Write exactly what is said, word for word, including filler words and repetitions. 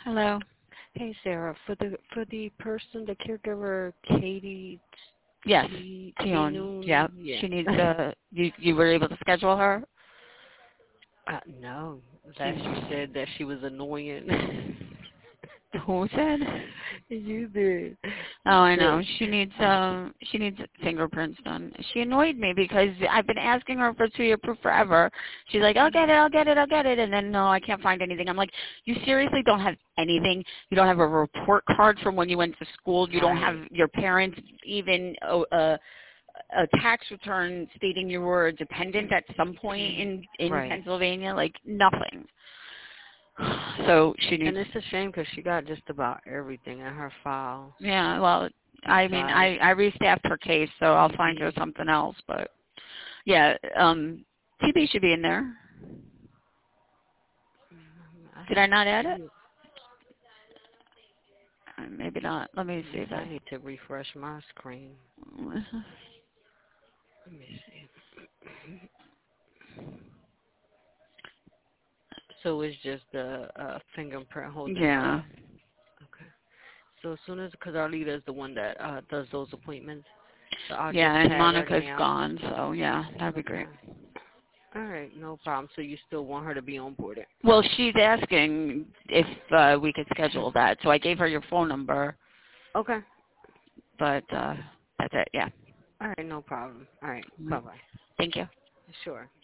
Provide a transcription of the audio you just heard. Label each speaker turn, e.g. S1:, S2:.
S1: Hello.
S2: Hey, Sarah. For the for the person, the caregiver, Katie.
S1: Yes.
S2: T-
S1: Tion.
S2: T-
S1: Yep.
S2: yeah.
S1: She needs uh you you were able to schedule her?
S2: uh, no.
S1: She's
S2: Last you said that she was annoying.
S1: who said?
S2: You did.
S1: Oh, I
S2: That-
S1: know. She needs um she needs fingerprints done. She annoyed me because I've been asking her for two year proof forever. She's like, I'll get it, I'll get it, I'll get it, and then no, I can't find anything. I'm like, you seriously don't have anything? You don't have a report card from when you went to school. You don't have
S2: Right.
S1: your parents even a, a, a tax return stating you were a dependent at some point in in
S2: Right.
S1: Pennsylvania. Like nothing. So she needs.
S2: And it's a shame because she got just about everything in her file.
S1: Yeah, well, I mean, I I restaffed her case, so I'll find her something else. But yeah, um, T B should be in there. Did I not add it? Uh, Maybe not. Let me see if
S2: I
S1: I.
S2: need to refresh my screen. Let me see. So it's just the uh, fingerprint holding
S1: Yeah.
S2: up. Okay. So as soon as, because our leader is the one that uh, does those appointments, so I'll
S1: Yeah,
S2: just
S1: and
S2: tag her
S1: Monica's
S2: now.
S1: gone, so yeah, that'd be great.
S2: Okay. All right, no problem. So you still want her to be on board?
S1: Well, she's asking if uh, we could schedule that, so I gave her your phone number,
S2: Okay.
S1: but uh, that's it. Yeah.
S2: All right, no problem. All right, bye-bye.
S1: Thank you.
S2: Sure.